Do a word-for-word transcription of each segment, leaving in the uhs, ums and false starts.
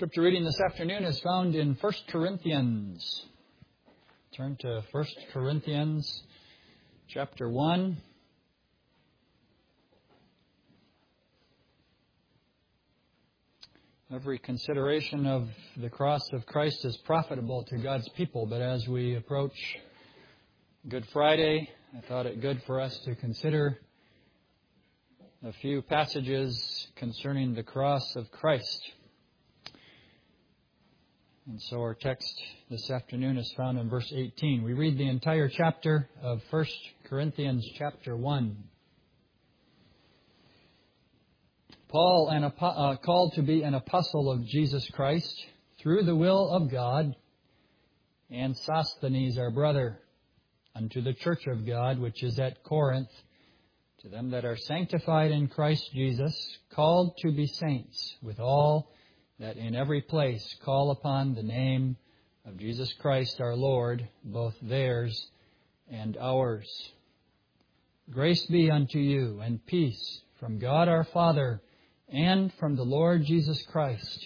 Scripture reading this afternoon is found in First Corinthians. Turn to First Corinthians chapter one. Every consideration of the cross of Christ is profitable to God's people, but as we approach Good Friday, I thought it good for us to consider a few passages concerning the cross of Christ. And so our text this afternoon is found in verse eighteen. We read the entire chapter of First Corinthians chapter one. Paul, an, uh, called to be an apostle of Jesus Christ, through the will of God, and Sosthenes our brother, unto the church of God which is at Corinth, to them that are sanctified in Christ Jesus, called to be saints, with all that in every place call upon the name of Jesus Christ our Lord, both theirs and ours. Grace be unto you, and peace from God our Father, and from the Lord Jesus Christ.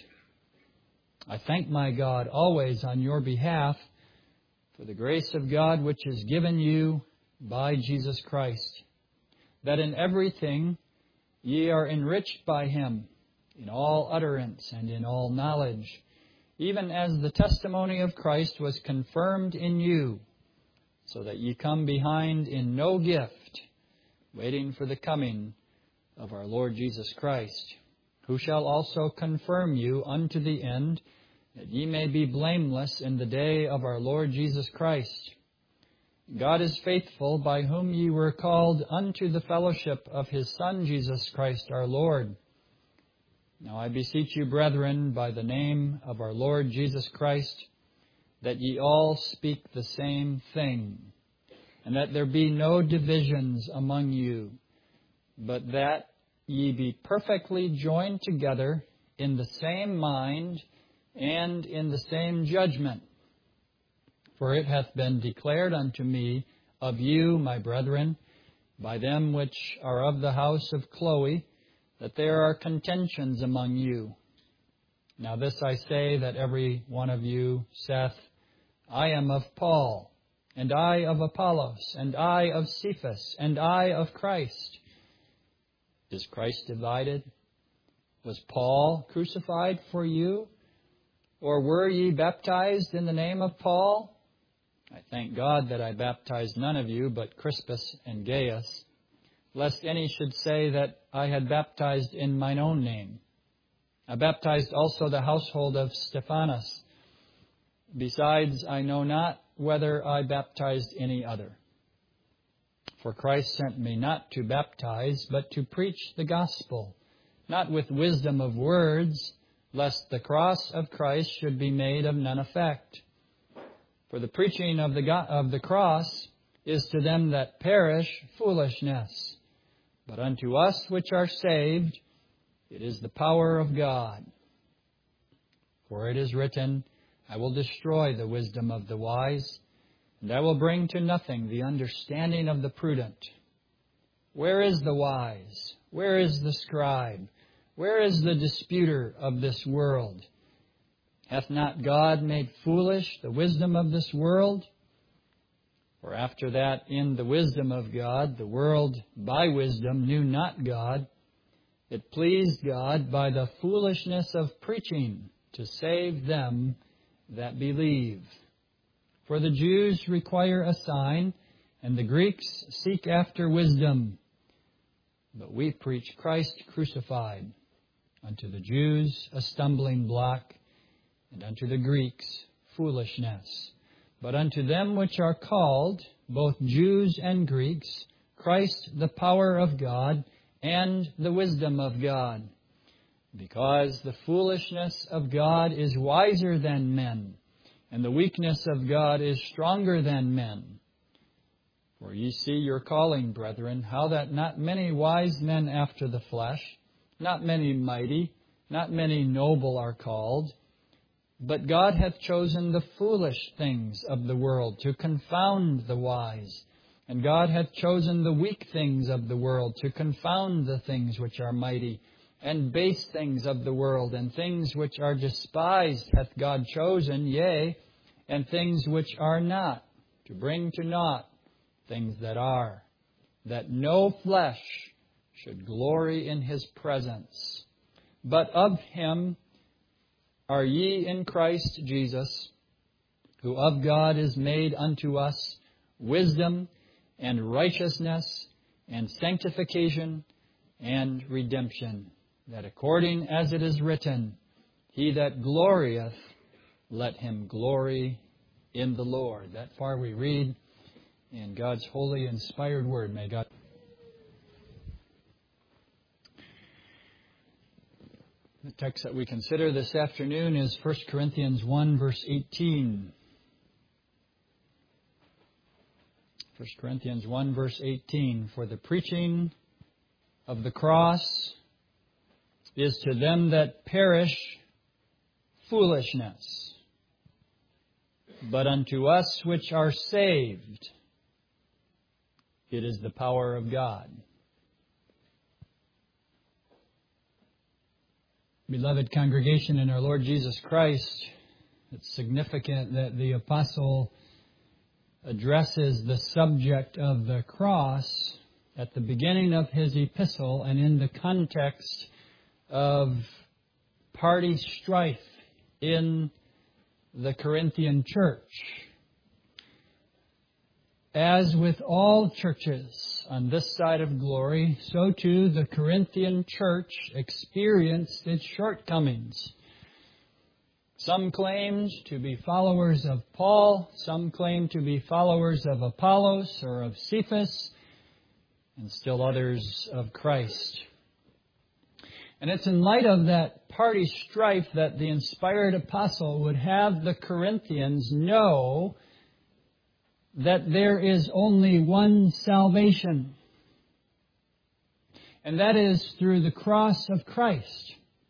I thank my God always on your behalf for the grace of God which is given you by Jesus Christ, that in everything ye are enriched by him, in all utterance and in all knowledge, even as the testimony of Christ was confirmed in you, so that ye come behind in no gift, waiting for the coming of our Lord Jesus Christ, who shall also confirm you unto the end, that ye may be blameless in the day of our Lord Jesus Christ. God is faithful, by whom ye were called unto the fellowship of his Son Jesus Christ our Lord. Now I beseech you, brethren, by the name of our Lord Jesus Christ, that ye all speak the same thing, and that there be no divisions among you, but that ye be perfectly joined together in the same mind and in the same judgment. For it hath been declared unto me of you, my brethren, by them which are of the house of Chloe, that there are contentions among you. Now this I say, that every one of you saith, I am of Paul, and I of Apollos, and I of Cephas, and I of Christ. Is Christ divided? Was Paul crucified for you? Or were ye baptized in the name of Paul? I thank God that I baptized none of you but Crispus and Gaius, lest any should say that I had baptized in mine own name. I baptized also the household of Stephanas. Besides, I know not whether I baptized any other. For Christ sent me not to baptize, but to preach the gospel, not with wisdom of words, lest the cross of Christ should be made of none effect. For the preaching of the go- of the cross is to them that perish foolishness, but unto us which are saved, it is the power of God. For it is written, I will destroy the wisdom of the wise, and I will bring to nothing the understanding of the prudent. Where is the wise? Where is the scribe? Where is the disputer of this world? Hath not God made foolish the wisdom of this world? For after that, in the wisdom of God, the world by wisdom knew not God. It pleased God by the foolishness of preaching to save them that believe. For the Jews require a sign, and the Greeks seek after wisdom. But we preach Christ crucified, unto the Jews a stumbling block, and unto the Greeks foolishness. But unto them which are called, both Jews and Greeks, Christ the power of God, and the wisdom of God. Because the foolishness of God is wiser than men, and the weakness of God is stronger than men. For ye see your calling, brethren, how that not many wise men after the flesh, not many mighty, not many noble are called, but God hath chosen the foolish things of the world to confound the wise. And God hath chosen the weak things of the world to confound the things which are mighty, and base things of the world, and things which are despised hath God chosen, yea, and things which are not, to bring to naught things that are, that no flesh should glory in His presence. But of Him are ye in Christ Jesus, who of God is made unto us wisdom and righteousness and sanctification and redemption, that according as it is written, He that glorieth, let him glory in the Lord. That far we read in God's holy, inspired Word. May God... The text that we consider this afternoon is First Corinthians one, verse eighteen. First Corinthians one, verse eighteen. For the preaching of the cross is to them that perish foolishness, but unto us which are saved, it is the power of God. Beloved congregation in our Lord Jesus Christ, it's significant that the apostle addresses the subject of the cross at the beginning of his epistle and in the context of party strife in the Corinthian church. As with all churches on this side of glory, so too the Corinthian church experienced its shortcomings. Some claimed to be followers of Paul, some claimed to be followers of Apollos or of Cephas, and still others of Christ. And it's in light of that party strife that the inspired apostle would have the Corinthians know that there is only one salvation, and that is through the cross of Christ.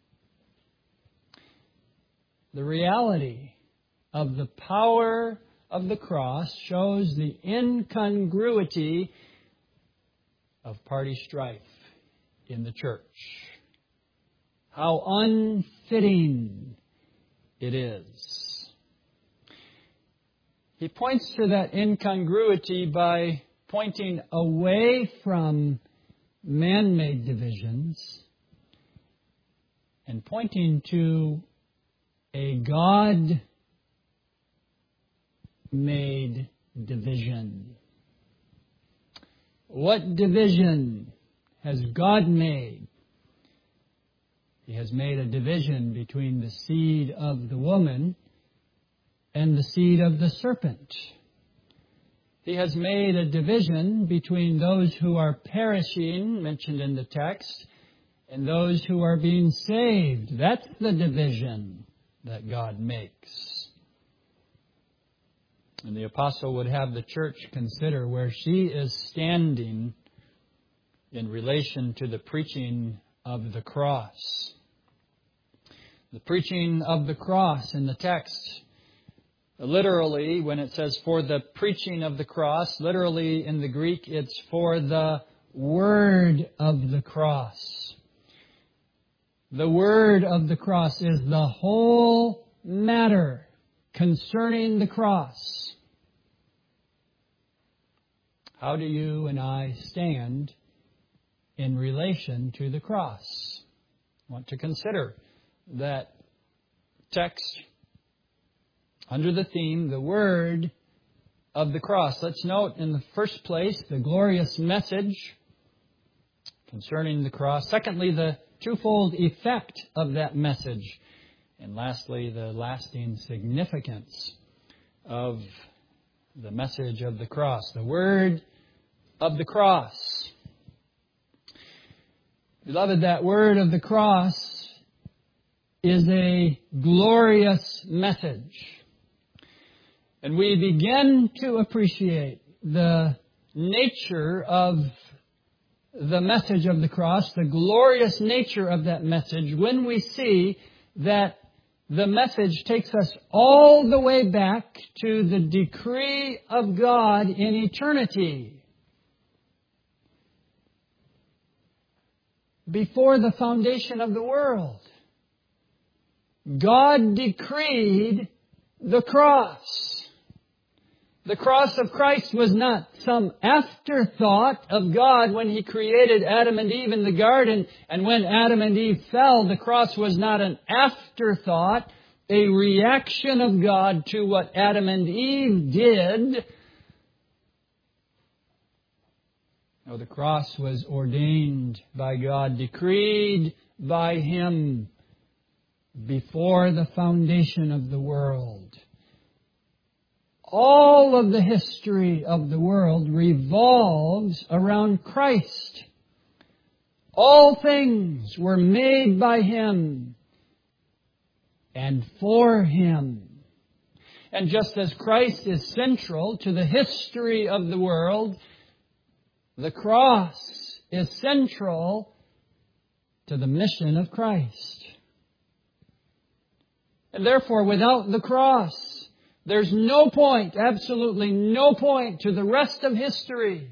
The reality of the power of the cross shows the incongruity of party strife in the church. How unfitting it is. He points to that incongruity by pointing away from man-made divisions and pointing to a God-made division. What division has God made? He has made a division between the seed of the woman and the seed of the serpent. He has made a division between those who are perishing, mentioned in the text, and those who are being saved. That's the division that God makes. And the apostle would have the church consider where she is standing in relation to the preaching of the cross. The preaching of the cross in the text, literally, when it says for the preaching of the cross, literally in the Greek, it's for the word of the cross. The word of the cross is the whole matter concerning the cross. How do you and I stand in relation to the cross? I want to consider that text under the theme, the word of the cross. Let's note in the first place the glorious message concerning the cross. Secondly, the twofold effect of that message. And lastly, the lasting significance of the message of the cross. The word of the cross. Beloved, that word of the cross is a glorious message. And we begin to appreciate the nature of the message of the cross, the glorious nature of that message, when we see that the message takes us all the way back to the decree of God in eternity. before the foundation of the world. God decreed the cross. The cross of Christ was not some afterthought of God when He created Adam and Eve in the garden. And when Adam and Eve fell, the cross was not an afterthought, a reaction of God to what Adam and Eve did. No, the cross was ordained by God, decreed by Him before the foundation of the world. All of the history of the world revolves around Christ. All things were made by Him and for Him. And just as Christ is central to the history of the world, the cross is central to the mission of Christ. And therefore, without the cross, there's no point, absolutely no point to the rest of history.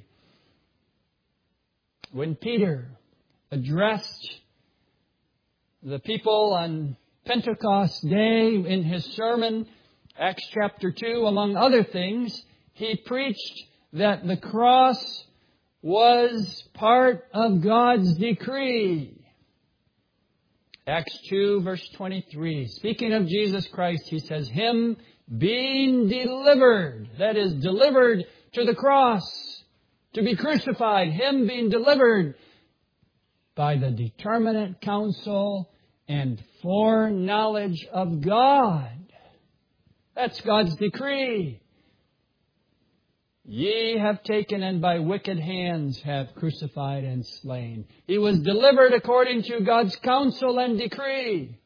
When Peter addressed the people on Pentecost Day in his sermon, Acts chapter two, among other things, he preached that the cross was part of God's decree. Acts two, verse twenty-three. Speaking of Jesus Christ, he says, Him being delivered, that is, delivered to the cross, to be crucified, Him being delivered by the determinate counsel and foreknowledge of God. That's God's decree. Ye have taken and by wicked hands have crucified and slain. He was delivered according to God's counsel and decree.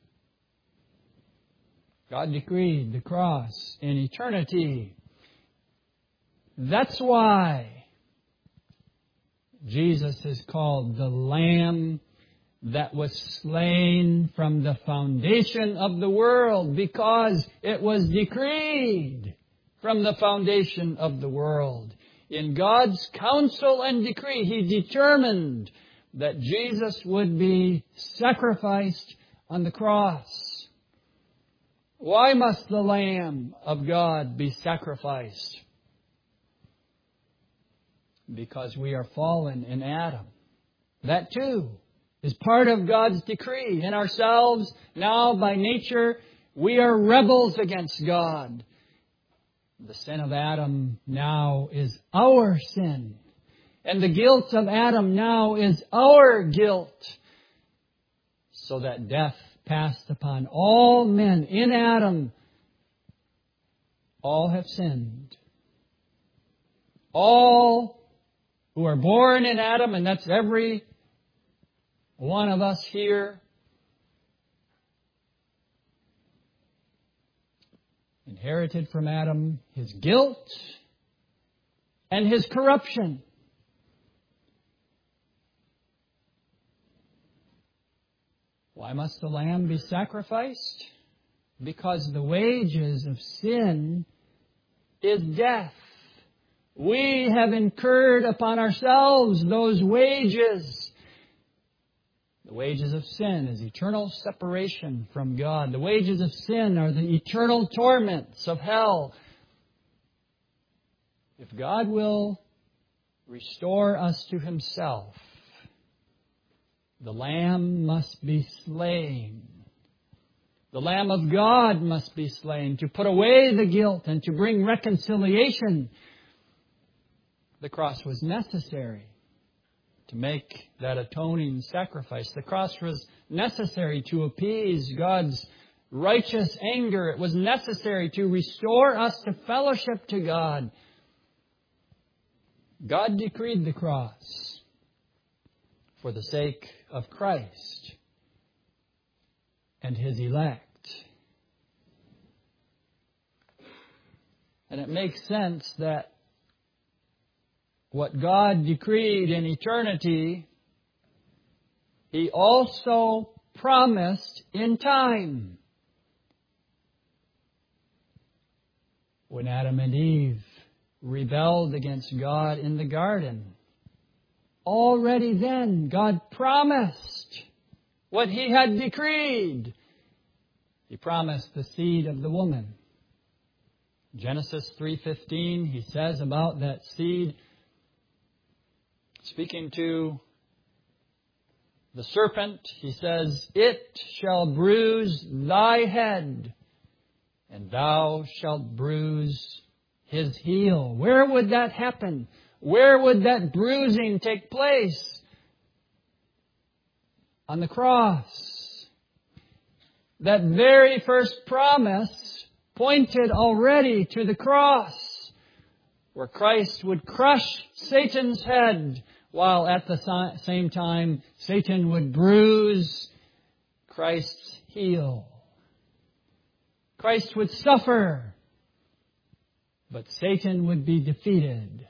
God decreed the cross in eternity. That's why Jesus is called the Lamb that was slain from the foundation of the world, because it was decreed from the foundation of the world. In God's counsel and decree, He determined that Jesus would be sacrificed on the cross. Why must the Lamb of God be sacrificed? Because we are fallen in Adam. That too is part of God's decree. In ourselves, now by nature, we are rebels against God. The sin of Adam now is our sin. And the guilt of Adam now is our guilt. So that death passed upon all men in Adam. All have sinned. All who are born in Adam, and that's every one of us here, inherited from Adam his guilt and his corruption. Why must the lamb be sacrificed? Because the wages of sin is death. We have incurred upon ourselves those wages. The wages of sin is eternal separation from God. The wages of sin are the eternal torments of hell. If God will restore us to Himself, the Lamb must be slain. The Lamb of God must be slain to put away the guilt and to bring reconciliation. The cross was necessary to make that atoning sacrifice. The cross was necessary to appease God's righteous anger. It was necessary to restore us to fellowship to God. God decreed the cross for the sake of Christ and His elect. And it makes sense that what God decreed in eternity, He also promised in time. When Adam and Eve rebelled against God in the garden, already then God promised what He had decreed. He promised the seed of the woman. Genesis three fifteen, He says about that seed, speaking to the serpent, He says, "It shall bruise thy head, and thou shalt bruise his heel." Where would that happen? Where would that bruising take place? On the cross. That very first promise pointed already to the cross, where Christ would crush Satan's head, while at the same time Satan would bruise Christ's heel. Christ would suffer, but Satan would be defeated.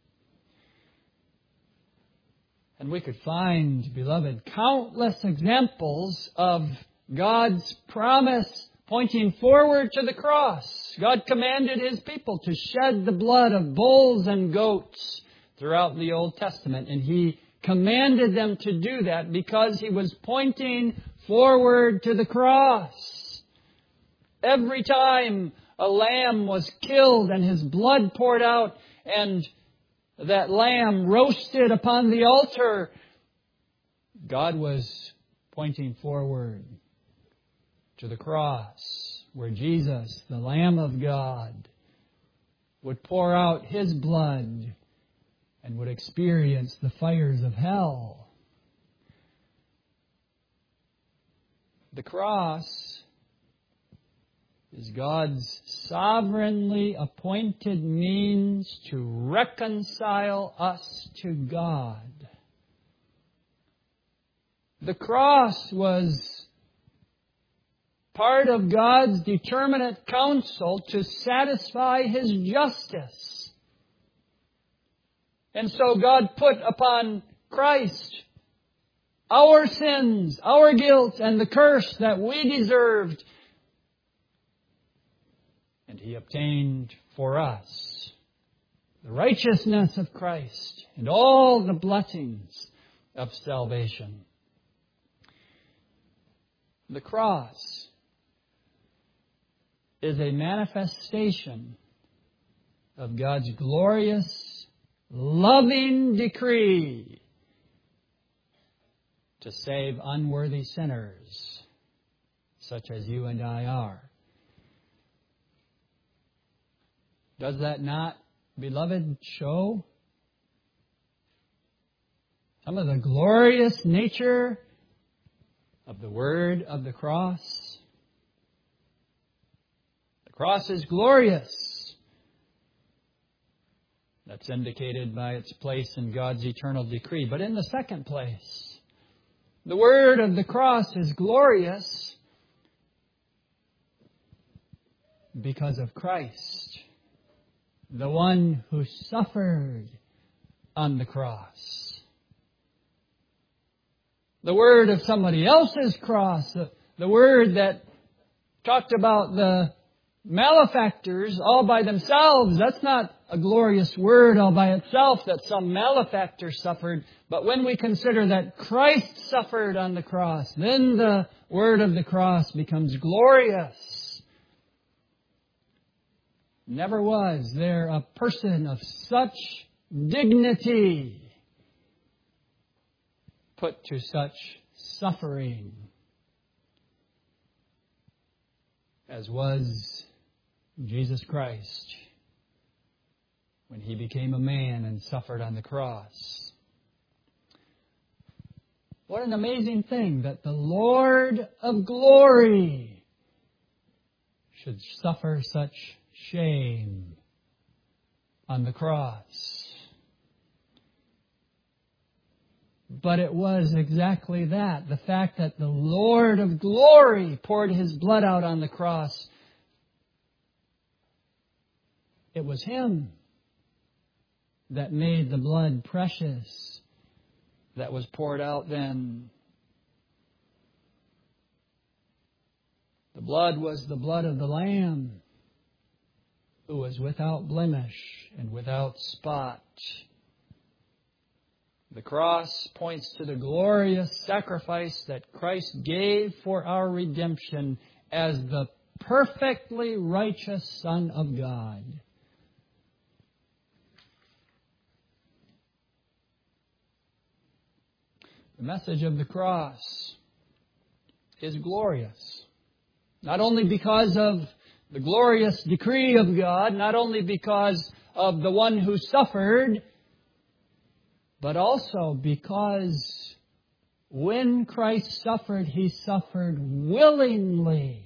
And we could find, beloved, countless examples of God's promise pointing forward to the cross. God commanded His people to shed the blood of bulls and goats throughout the Old Testament. And He commanded them to do that because He was pointing forward to the cross. Every time a lamb was killed and His blood poured out and that lamb roasted upon the altar, God was pointing forward to the cross, where Jesus, the Lamb of God, would pour out His blood and would experience the fires of hell. The cross is God's sovereignly appointed means to reconcile us to God. The cross was part of God's determinate counsel to satisfy His justice. And so God put upon Christ our sins, our guilt, and the curse that we deserved. And He obtained for us the righteousness of Christ and all the blessings of salvation. The cross is a manifestation of God's glorious, loving decree to save unworthy sinners, such as you and I are. Does that not, beloved, show some of the glorious nature of the word of the cross? The cross is glorious. That's indicated by its place in God's eternal decree. But in the second place, the word of the cross is glorious because of Christ, the one who suffered on the cross. The word of somebody else's cross, the, the word that talked about the malefactors all by themselves, that's not a glorious word all by itself that some malefactor suffered. But when we consider that Christ suffered on the cross, then the word of the cross becomes glorious. Never was there a person of such dignity put to such suffering as was Jesus Christ when He became a man and suffered on the cross. What an amazing thing that the Lord of glory should suffer such shame on the cross. But it was exactly that, the fact that the Lord of glory poured His blood out on the cross. It was Him that made the blood precious that was poured out then. The blood was the blood of the Lamb, who was without blemish and without spot. The cross points to the glorious sacrifice that Christ gave for our redemption as the perfectly righteous Son of God. The message of the cross is glorious. Not only because of the glorious decree of God, not only because of the one who suffered, but also because when Christ suffered, He suffered willingly.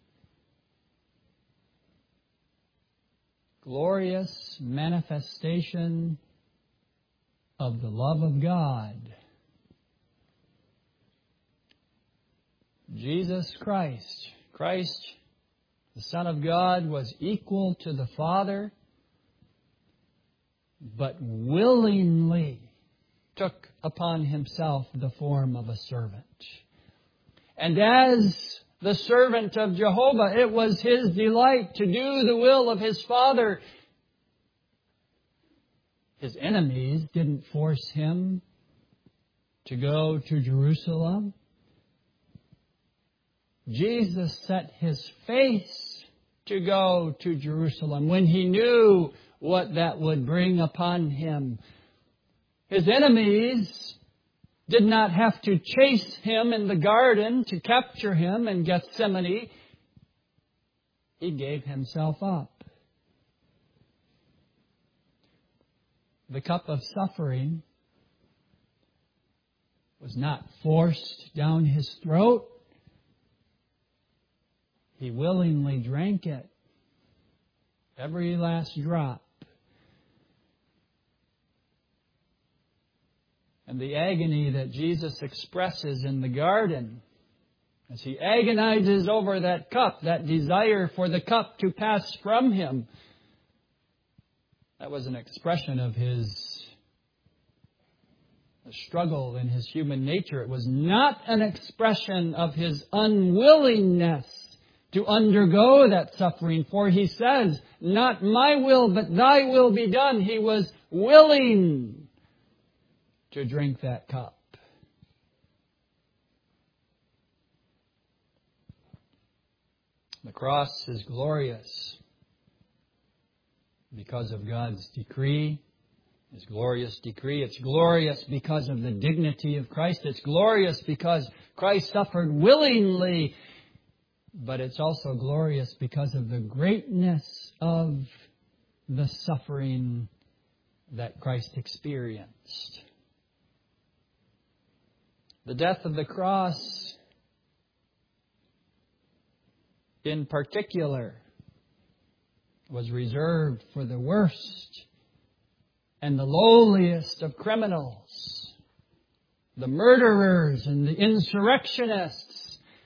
Glorious manifestation of the love of God. Jesus Christ, Christ, the Son of God, was equal to the Father, but willingly took upon Himself the form of a servant. And as the servant of Jehovah, it was His delight to do the will of His Father. His enemies didn't force Him to go to Jerusalem. Jesus set His face to go to Jerusalem when He knew what that would bring upon Him. His enemies did not have to chase Him in the garden to capture Him in Gethsemane. He gave Himself up. The cup of suffering was not forced down His throat. He willingly drank it, every last drop. And the agony that Jesus expresses in the garden, as He agonizes over that cup, that desire for the cup to pass from Him, that was an expression of His struggle in His human nature. It was not an expression of His unwillingness to undergo that suffering. For He says, not my will, but Thy will be done. He was willing to drink that cup. The cross is glorious because of God's decree, His glorious decree. It's glorious because of the dignity of Christ. It's glorious because Christ suffered willingly. But it's also glorious because of the greatness of the suffering that Christ experienced. The death of the cross, in particular, was reserved for the worst and the lowliest of criminals, the murderers and the insurrectionists.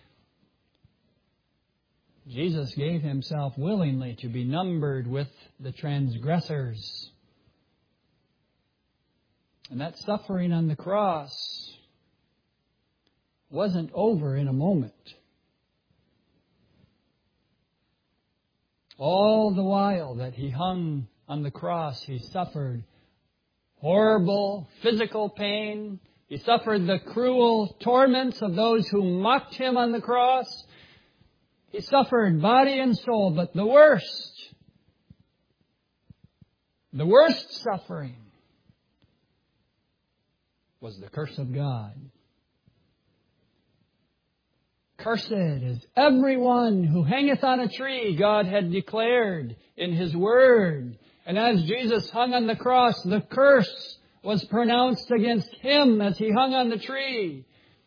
Jesus gave Himself willingly to be numbered with the transgressors. And that suffering on the cross wasn't over in a moment. All the while that He hung on the cross, He suffered horrible physical pain. He suffered the cruel torments of those who mocked Him on the cross. He suffered body and soul, but the worst, the worst suffering was the curse of God. Cursed is everyone who hangeth on a tree, God had declared in His Word. And as Jesus hung on the cross, the curse was pronounced against Him as He hung on the tree,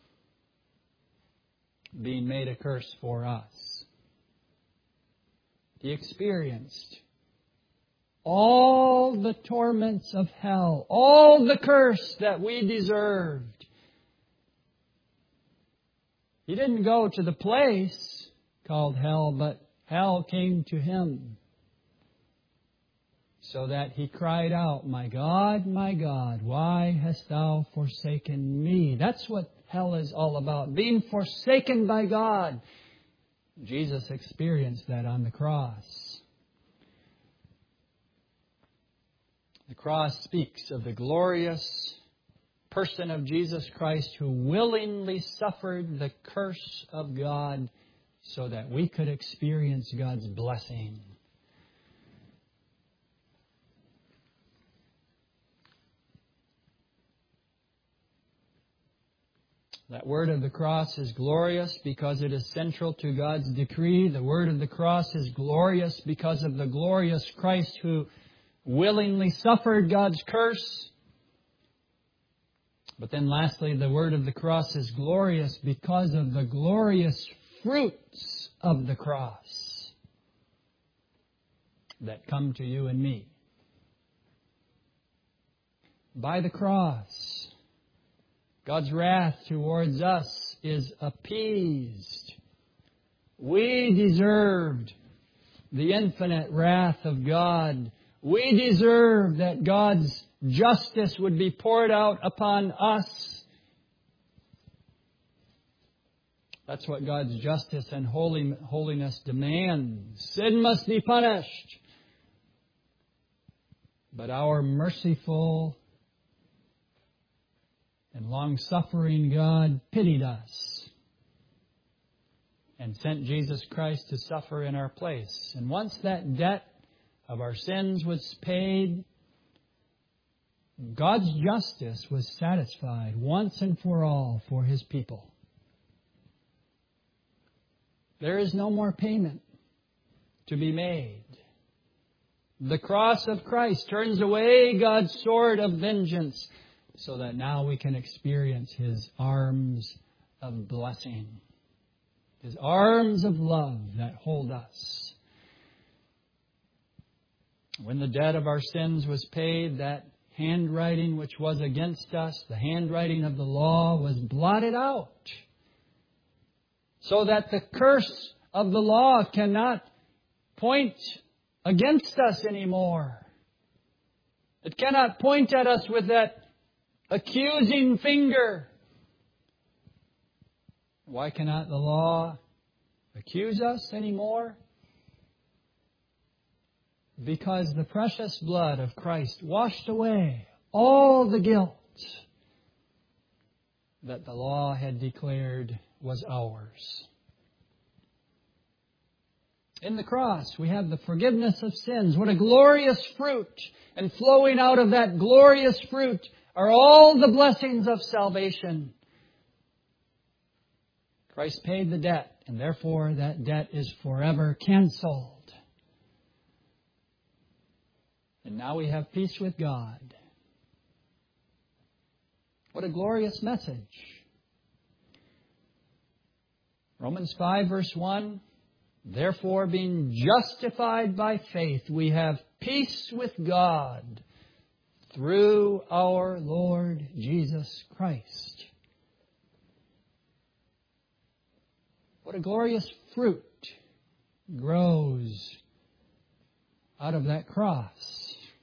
being made a curse for us. He experienced all the torments of hell, all the curse that we deserved. He didn't go to the place called hell, but hell came to Him. So that He cried out, my God, my God, why hast Thou forsaken me? That's what hell is all about, being forsaken by God. Jesus experienced that on the cross. The cross speaks of the glorious person of Jesus Christ, who willingly suffered the curse of God so that we could experience God's blessing. That word of the cross is glorious because it is central to God's decree. The word of the cross is glorious because of the glorious Christ who willingly suffered God's curse. But then lastly, the word of the cross is glorious because of the glorious fruits of the cross that come to you and me. By the cross, God's wrath towards us is appeased. We deserved the infinite wrath of God. We deserve that God's justice would be poured out upon us. That's what God's justice and holy, holiness demands. Sin must be punished. But our merciful and long-suffering God pitied us and sent Jesus Christ to suffer in our place. And once that debt of our sins was paid, God's justice was satisfied once and for all for His people. There is no more payment to be made. The cross of Christ turns away God's sword of vengeance so that now we can experience His arms of blessing, His arms of love that hold us. When the debt of our sins was paid, that handwriting which was against us, the handwriting of the law, was blotted out, so that the curse of the law cannot point against us anymore. It cannot point at us with that accusing finger. Why cannot the law accuse us anymore? Because the precious blood of Christ washed away all the guilt that the law had declared was ours. In the cross, we have the forgiveness of sins. What a glorious fruit! And flowing out of that glorious fruit are all the blessings of salvation. Christ paid the debt, and therefore that debt is forever canceled. And now we have peace with God. What a glorious message. Romans five verse one, therefore being justified by faith, we have peace with God through our Lord Jesus Christ. What a glorious fruit grows out of that cross.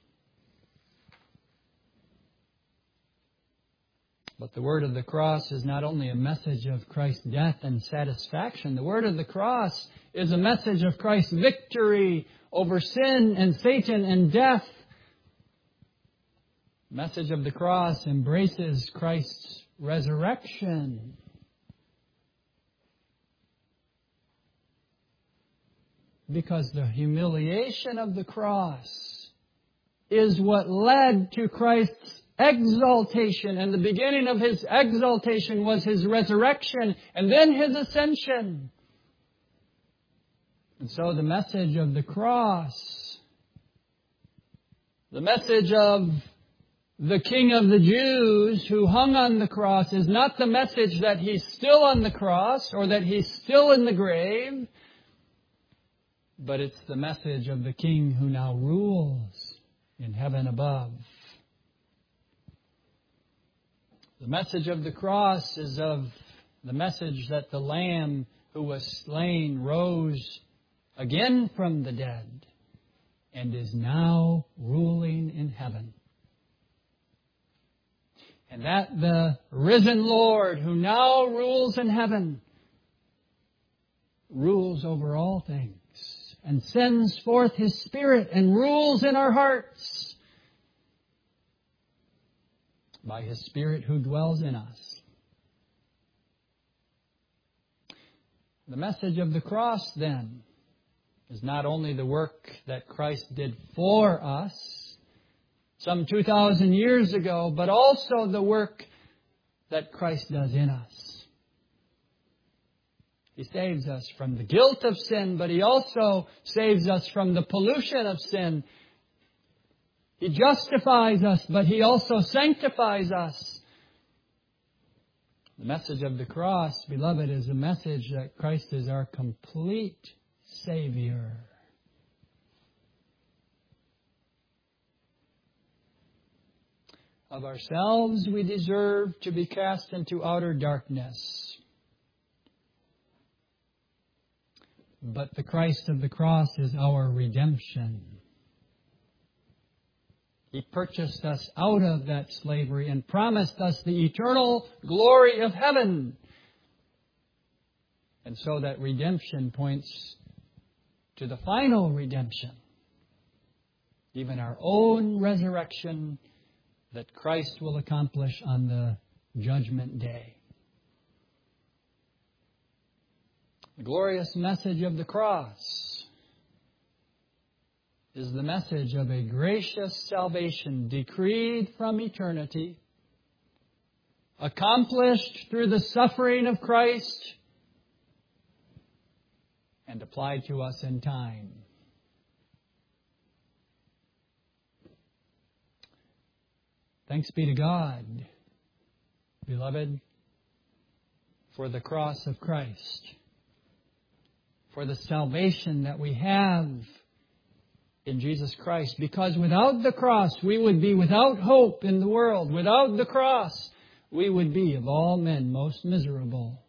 But the word of the cross is not only a message of Christ's death and satisfaction. The word of the cross is a message of Christ's victory over sin and Satan and death. The message of the cross embraces Christ's resurrection. Because the humiliation of the cross is what led to Christ's exaltation, and the beginning of His exaltation was His resurrection and then His ascension. And so the message of the cross, the message of the King of the Jews who hung on the cross, is not the message that He's still on the cross or that He's still in the grave, but it's the message of the King who now rules in heaven above. The message of the cross is of the message that the Lamb who was slain rose again from the dead and is now ruling in heaven. And that the risen Lord who now rules in heaven rules over all things and sends forth His Spirit and rules in our hearts. by His Spirit who dwells in us. The message of the cross, then, is not only the work that Christ did for us some two thousand years ago, but also the work that Christ does in us. He saves us from the guilt of sin, but He also saves us from the pollution of sin. He justifies us, but He also sanctifies us. The message of the cross, beloved, is a message that Christ is our complete Savior. Of ourselves we deserve to be cast into outer darkness. But the Christ of the cross is our redemption. He purchased us out of that slavery and promised us the eternal glory of heaven. And so that redemption points to the final redemption, even our own resurrection that Christ will accomplish on the judgment day. The glorious message of the cross is the message of a gracious salvation decreed from eternity, accomplished through the suffering of Christ, and applied to us in time. Thanks be to God, beloved, for the cross of Christ, for the salvation that we have in Jesus Christ. Because without the cross, we would be without hope in the world. Without the cross, we would be of all men most miserable.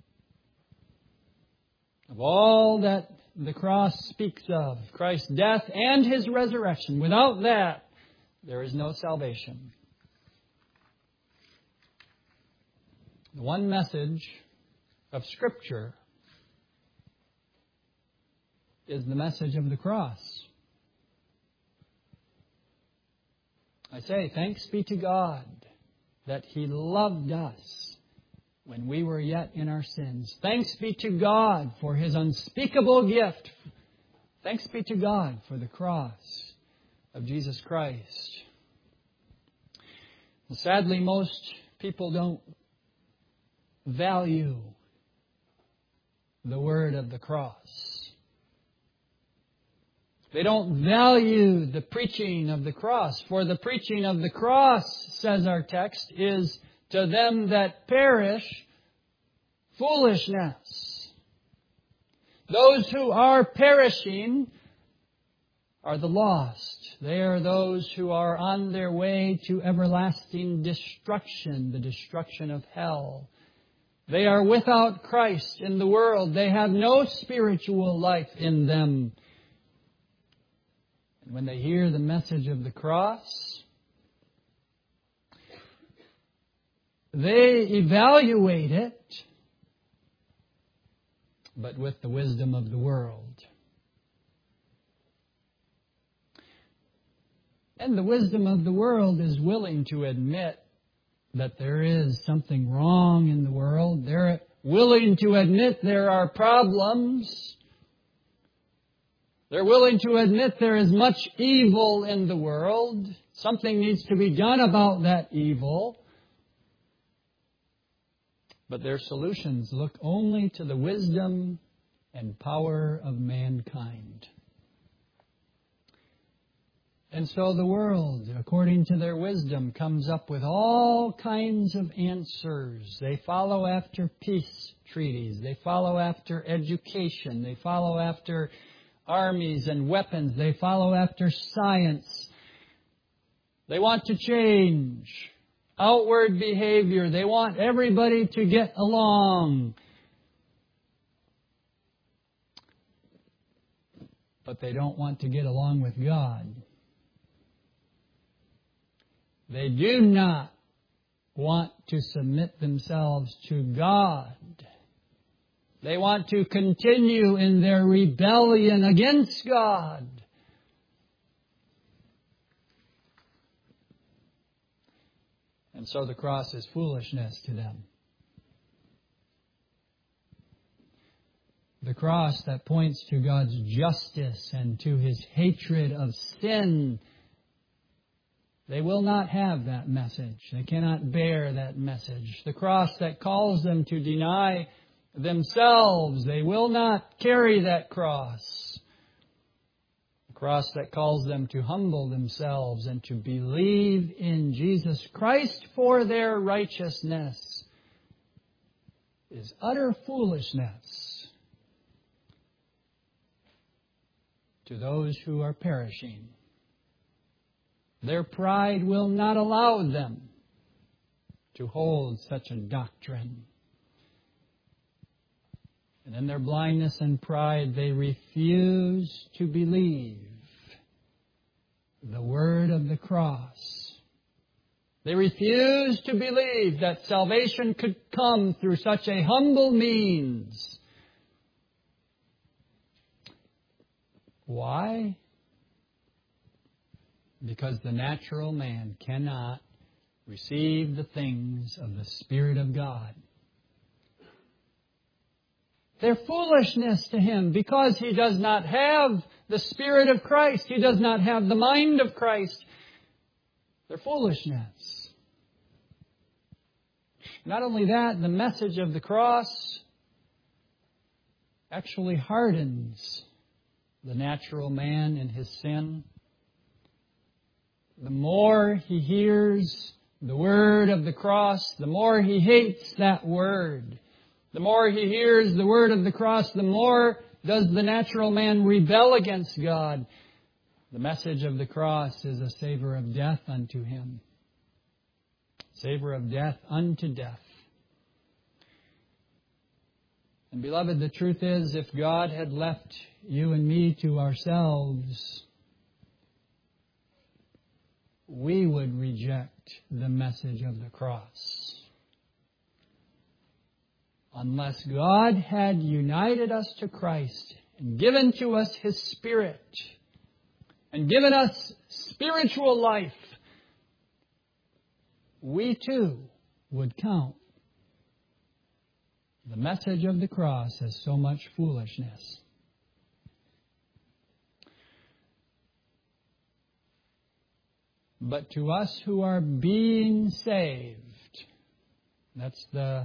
Of all that the cross speaks of, Christ's death and His resurrection, without that, there is no salvation. The one message of Scripture is the message of the cross. I say, thanks be to God that He loved us when we were yet in our sins. Thanks be to God for His unspeakable gift. Thanks be to God for the cross of Jesus Christ. And sadly, most people don't value the word of the cross. They don't value the preaching of the cross. For the preaching of the cross, says our text, is to them that perish foolishness. Those who are perishing are the lost. They are those who are on their way to everlasting destruction, the destruction of hell. They are without Christ in the world. They have no spiritual life in them. And when they hear the message of the cross, they evaluate it, but with the wisdom of the world. And the wisdom of the world is willing to admit that there is something wrong in the world. They're willing to admit there are problems. They're willing to admit there is much evil in the world. Something needs to be done about that evil. But their solutions look only to the wisdom and power of mankind. And so the world, according to their wisdom, comes up with all kinds of answers. They follow after peace treaties. They follow after education. They follow after armies and weapons. They follow after science. They want to change outward behavior. They want everybody to get along. But they don't want to get along with God. They do not want to submit themselves to God. They want to continue in their rebellion against God. And so the cross is foolishness to them. The cross that points to God's justice and to His hatred of sin, they will not have that message. They cannot bear that message. The cross that calls them to deny themselves, they will not carry that cross. The cross that calls them to humble themselves and to believe in Jesus Christ for their righteousness is utter foolishness to those who are perishing. Their pride will not allow them to hold such a doctrine. And in their blindness and pride, they refuse to believe the word of the cross. They refuse to believe that salvation could come through such a humble means. Why? Because the natural man cannot receive the things of the Spirit of God. They're foolishness to him because he does not have the Spirit of Christ. He does not have the mind of Christ. They're foolishness. Not only that, the message of the cross actually hardens the natural man in his sin. The more he hears the word of the cross, the more he hates that word. The more he hears the word of the cross, the more does the natural man rebel against God. The message of the cross is a savor of death unto him. Savor of death unto death. And beloved, the truth is, if God had left you and me to ourselves, we would reject the message of the cross. Unless God had united us to Christ and given to us His Spirit and given us spiritual life, we too would count the message of the cross as so much foolishness. But to us who are being saved, that's the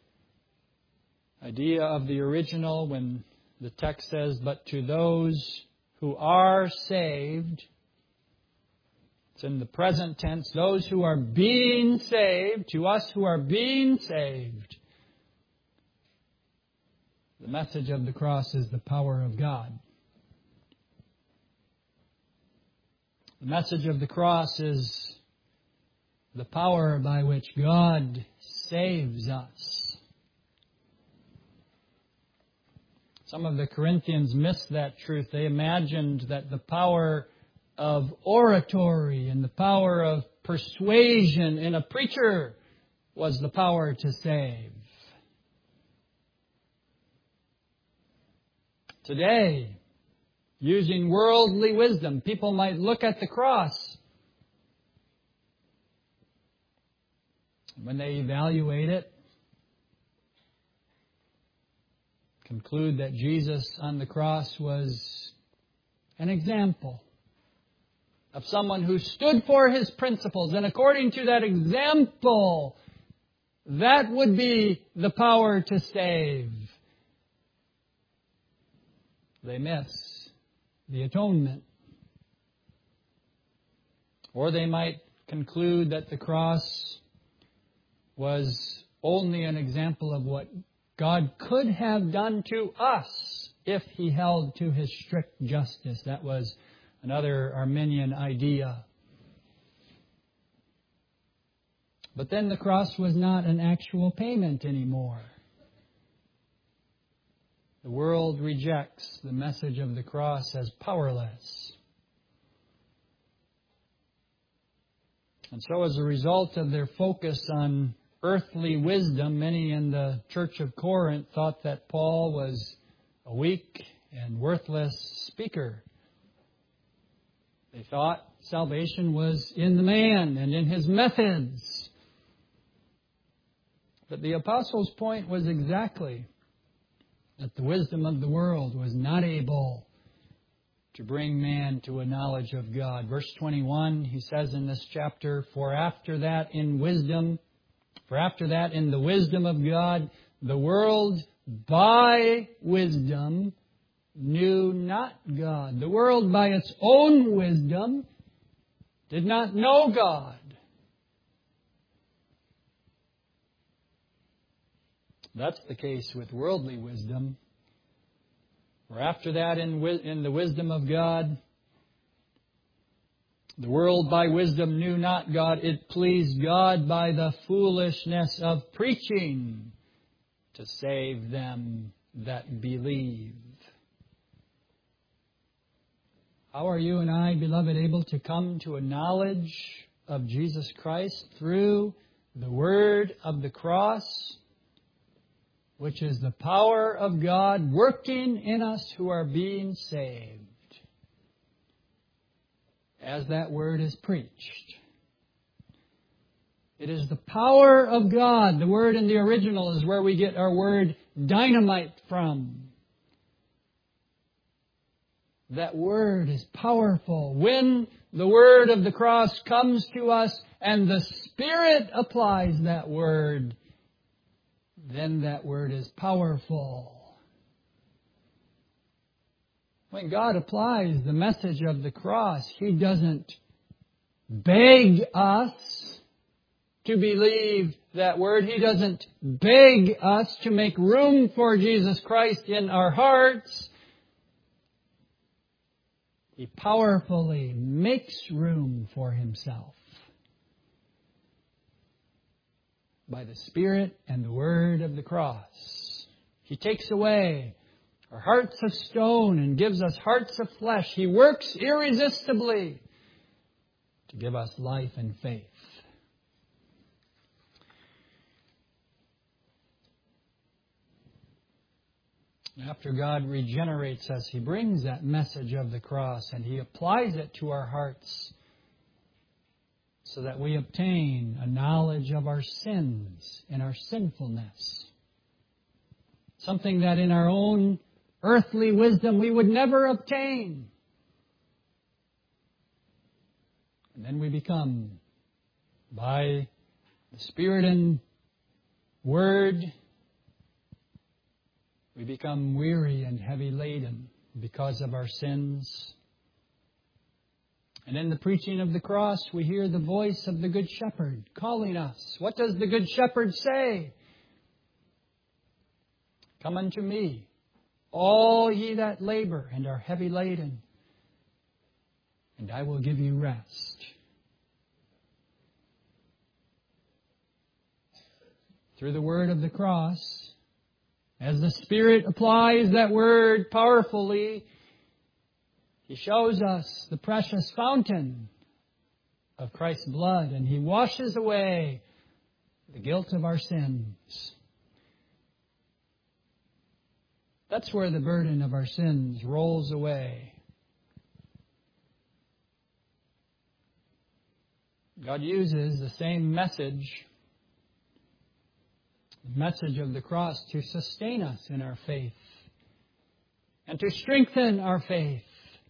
idea of the original when the text says, but to those who are saved, it's in the present tense, those who are being saved, to us who are being saved, the message of the cross is the power of God. The message of the cross is the power by which God saves us. Some of the Corinthians missed that truth. They imagined that the power of oratory and the power of persuasion in a preacher was the power to save. Today, using worldly wisdom, people might look at the cross. When they evaluate it, conclude that Jesus on the cross was an example of someone who stood for his principles. And according to that example, that would be the power to save. They miss the atonement. Or they might conclude that the cross was only an example of what God could have done to us if He held to His strict justice. That was another Arminian idea. But then the cross was not an actual payment anymore. The world rejects the message of the cross as powerless. And so as a result of their focus on earthly wisdom, many in the Church of Corinth thought that Paul was a weak and worthless speaker. They thought salvation was in the man and in his methods. But the apostles' point was exactly that the wisdom of the world was not able to bring man to a knowledge of God. Verse twenty-one, he says in this chapter, For after that in wisdom, for after that in the wisdom of God, the world by wisdom knew not God. The world by its own wisdom did not know God. That's the case with worldly wisdom. For after that, in, in the wisdom of God, the world by wisdom knew not God. It pleased God by the foolishness of preaching to save them that believe. How are you and I, beloved, able to come to a knowledge of Jesus Christ? Through the word of the cross, which is the power of God working in us who are being saved, as that word is preached. It is the power of God. The word in the original is where we get our word dynamite from. That word is powerful. When the word of the cross comes to us and the Spirit applies that word, then that word is powerful. When God applies the message of the cross, He doesn't beg us to believe that word. He doesn't beg us to make room for Jesus Christ in our hearts. He powerfully makes room for Himself by the Spirit and the word of the cross. He takes away our hearts of stone and gives us hearts of flesh. He works irresistibly to give us life and faith. After God regenerates us, He brings that message of the cross and He applies it to our hearts so that we obtain a knowledge of our sins and our sinfulness. Something that in our own earthly wisdom we would never obtain. And then we become, by the Spirit and Word, we become weary and heavy laden because of our sins. And in the preaching of the cross, we hear the voice of the Good Shepherd calling us. What does the Good Shepherd say? Come unto me, all ye that labor and are heavy laden, and I will give you rest. Through the word of the cross, as the Spirit applies that word powerfully, He shows us the precious fountain of Christ's blood, and He washes away the guilt of our sins. That's where the burden of our sins rolls away. God uses the same message, the message of the cross, to sustain us in our faith and to strengthen our faith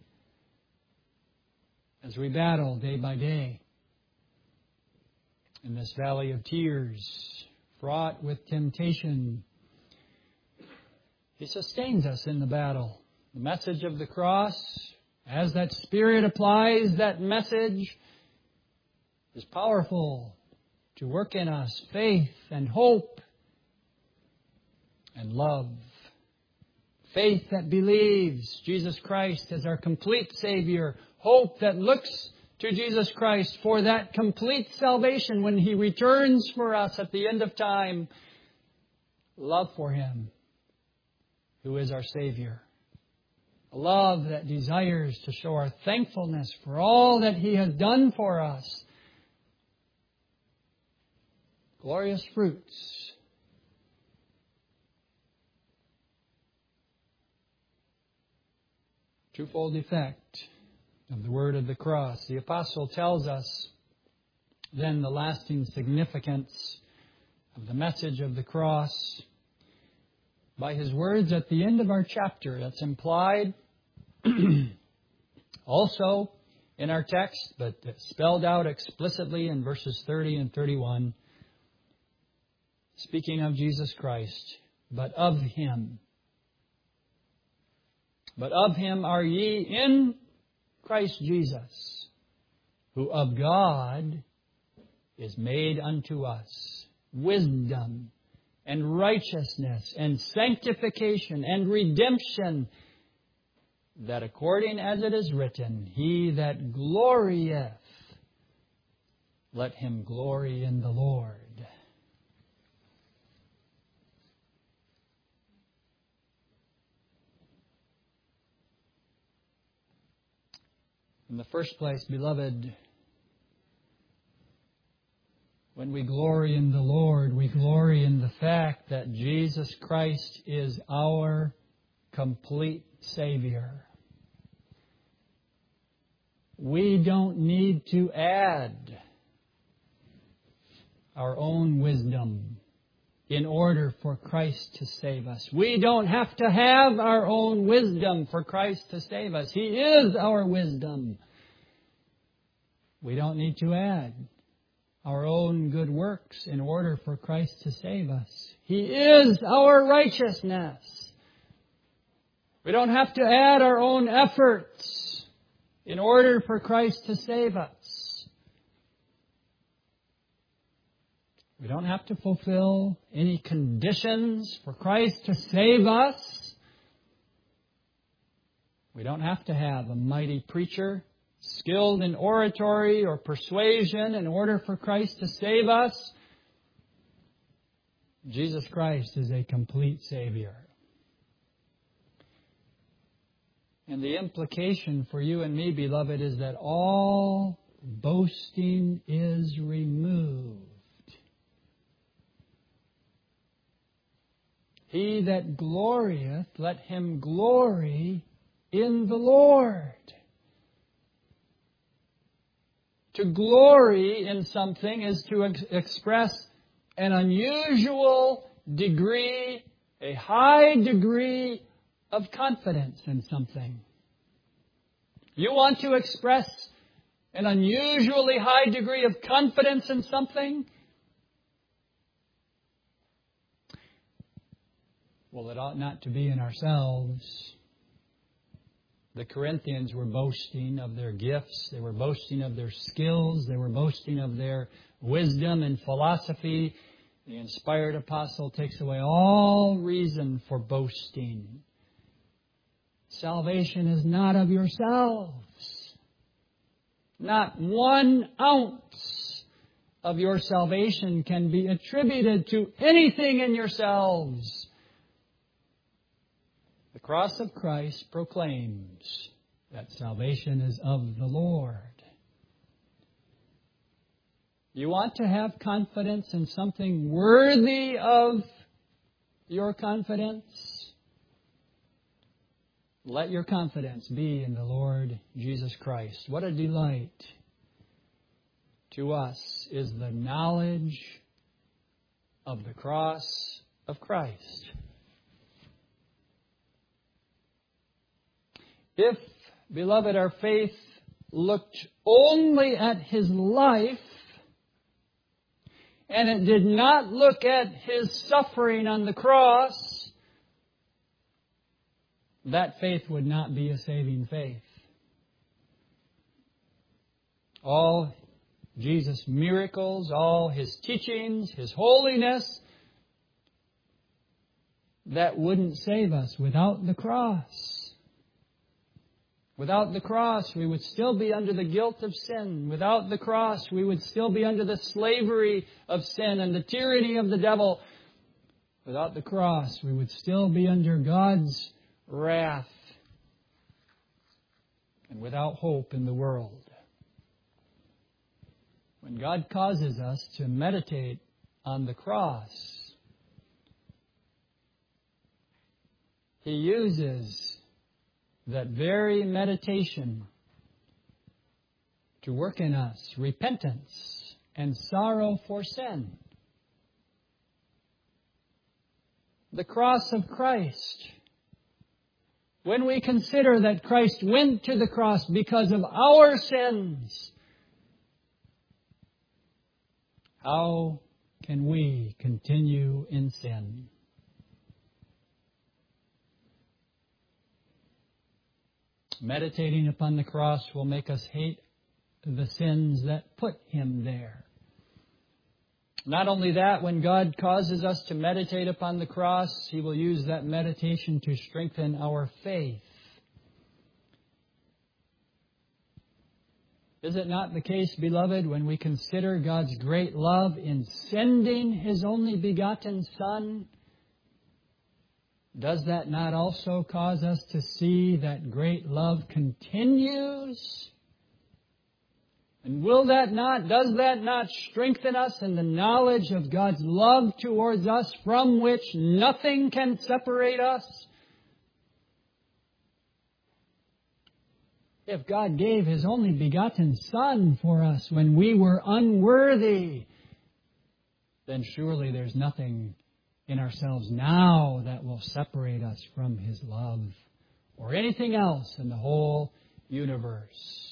as we battle day by day in this valley of tears, fraught with temptation. He sustains us in the battle. The message of the cross, as that Spirit applies that message, is powerful to work in us faith and hope and love. Faith that believes Jesus Christ as our complete Savior. Hope that looks to Jesus Christ for that complete salvation when He returns for us at the end of time. Love for Him, who is our Savior. A love that desires to show our thankfulness for all that He has done for us. Glorious fruits. Twofold effect of the word of the cross. The apostle tells us then the lasting significance of the message of the cross by his words at the end of our chapter. That's implied also in our text, but spelled out explicitly in verses thirty and thirty-one. Speaking of Jesus Christ, but of him. But of him are ye in Christ Jesus, who of God is made unto us wisdom and righteousness and sanctification and redemption, that according as it is written, he that glorieth, let him glory in the Lord. In the first place, beloved, when we glory in the Lord, we glory in the fact that Jesus Christ is our complete Savior. We don't need to add our own wisdom in order for Christ to save us. We don't have to have our own wisdom for Christ to save us. He is our wisdom. We don't need to add our own good works in order for Christ to save us. He is our righteousness. We don't have to add our own efforts in order for Christ to save us. We don't have to fulfill any conditions for Christ to save us. We don't have to have a mighty preacher skilled in oratory or persuasion in order for Christ to save us. Jesus Christ is a complete Savior. And the implication for you and me, beloved, is that all boasting is removed. He that glorieth, let him glory in the Lord. To glory in something is to ex- express an unusual degree, a high degree of confidence in something. You want to express an unusually high degree of confidence in something? Well, it ought not to be in ourselves. The Corinthians were boasting of their gifts. They were boasting of their skills. They were boasting of their wisdom and philosophy. The inspired apostle takes away all reason for boasting. Salvation is not of yourselves. Not one ounce of your salvation can be attributed to anything in yourselves. The cross of Christ proclaims that salvation is of the Lord. You want to have confidence in something worthy of your confidence? Let your confidence be in the Lord Jesus Christ. What a delight to us is the knowledge of the cross of Christ. If, beloved, our faith looked only at His life, and it did not look at His suffering on the cross, that faith would not be a saving faith. All Jesus' miracles, all His teachings, His holiness, that wouldn't save us without the cross. Without the cross, we would still be under the guilt of sin. Without the cross, we would still be under the slavery of sin and the tyranny of the devil. Without the cross, we would still be under God's wrath and without hope in the world. When God causes us to meditate on the cross, He uses that very meditation to work in us repentance and sorrow for sin. the cross of Christ, when we consider that Christ went to the cross because of our sins, how can we continue in sin? Meditating upon the cross will make us hate the sins that put Him there. Not only that, when God causes us to meditate upon the cross, He will use that meditation to strengthen our faith. Is it not the case, beloved, when we consider God's great love in sending His only begotten Son? Does that not also cause us to see that great love continues? And will that not, does that not strengthen us in the knowledge of God's love towards us, from which nothing can separate us? If God gave His only begotten Son for us when we were unworthy, then surely there's nothing in ourselves now that will separate us from His love or anything else in the whole universe.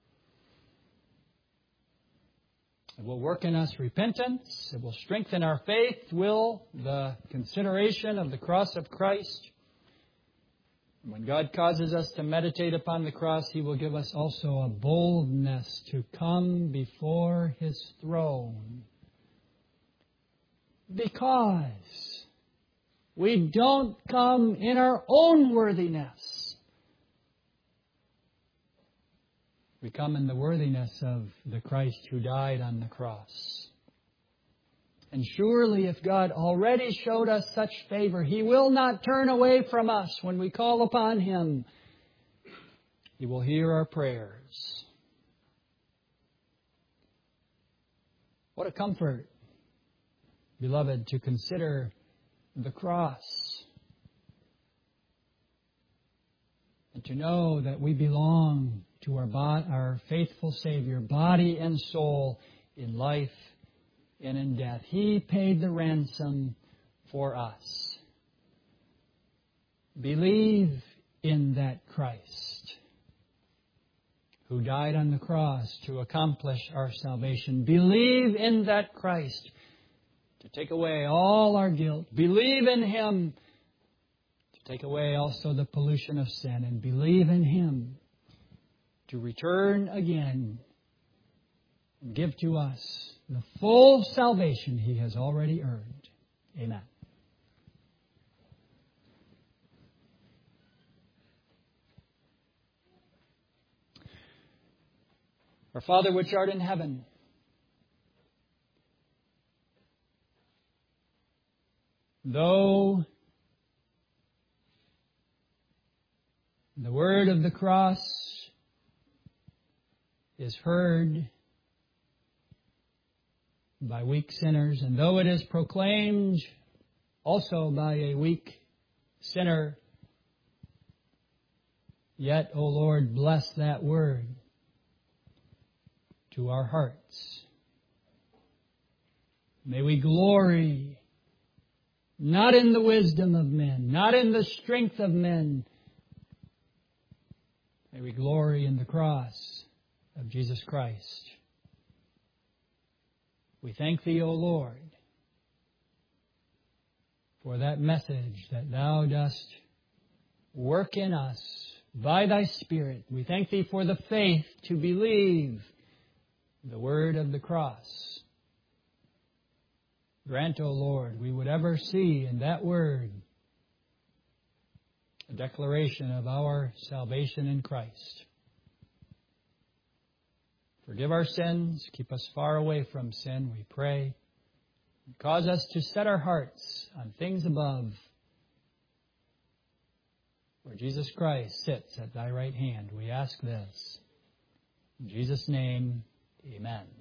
It will work in us repentance. It will strengthen our faith. Will the consideration of the cross of Christ. When God causes us to meditate upon the cross, He will give us also a boldness to come before His throne. Because we don't come in our own worthiness. We come in the worthiness of the Christ who died on the cross. And surely if God already showed us such favor, He will not turn away from us when we call upon Him. He will hear our prayers. What a comfort, beloved, to consider the cross. And to know that we belong to our, bo- our faithful Savior, body and soul, in life and in death. He paid the ransom for us. Believe in that Christ who died on the cross to accomplish our salvation. Believe in that Christ to take away all our guilt. Believe in Him to take away also the pollution of sin. And believe in Him to return again and give to us the full salvation He has already earned. Amen. Our Father which art in heaven, though the word of the cross is heard by weak sinners, and though it is proclaimed also by a weak sinner, yet, O Lord, bless that word to our hearts. May we glory not in the wisdom of men, not in the strength of men. May we glory in the cross of Jesus Christ. We thank Thee, O Lord, for that message that Thou dost work in us by Thy Spirit. We thank Thee for the faith to believe the word of the cross. Grant, O Lord, we would ever see in that word a declaration of our salvation in Christ. Forgive our sins, keep us far away from sin, we pray. And cause us to set our hearts on things above, where Jesus Christ sits at Thy right hand. We ask this. In Jesus' name, amen.